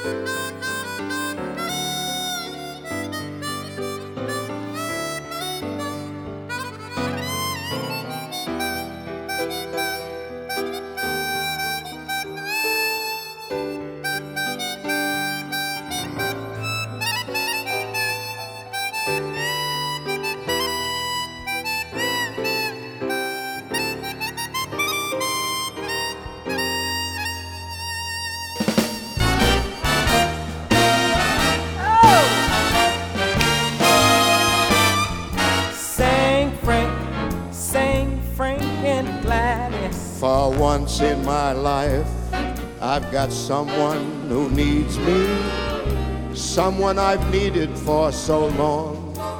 For once in my life, I've got someone who needs me, someone I've needed for so long.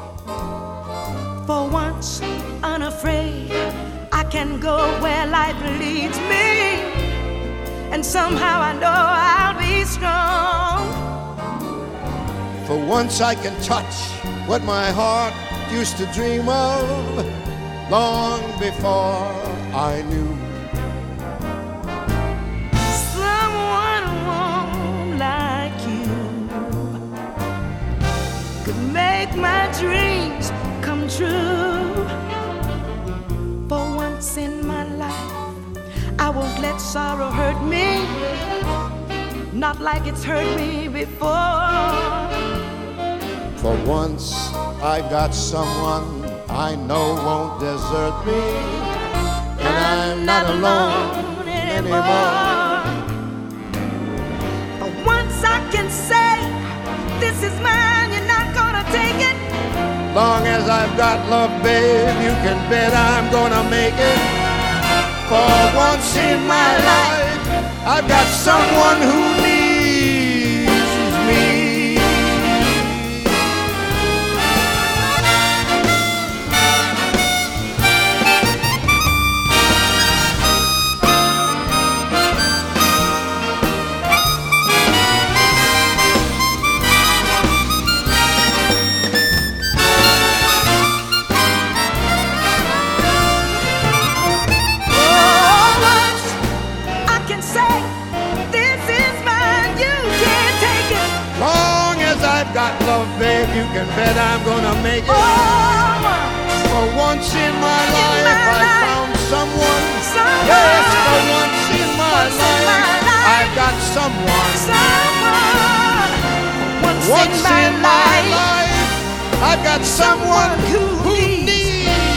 For once, unafraid, I can go where life leads me, and somehow I know I'll be strong. For once I can touch what my heart used to dream of long before I knew. Someone warm like you could make my dreams come true. For once in my life, I won't let sorrow hurt me, not like it's hurt me before. For once I've got someone I know won't desert me, and I'm not alone anymore. For once I can say, this is mine, you're not gonna take it. Long as I've got love, babe, you can bet I'm gonna make it. For once in my life, I've got someone who needs me. Got love, babe, you can bet I'm gonna make it. For once in my life, I found someone. Yes, for once in my life, I've got someone. Once in my life, I've got someone who needs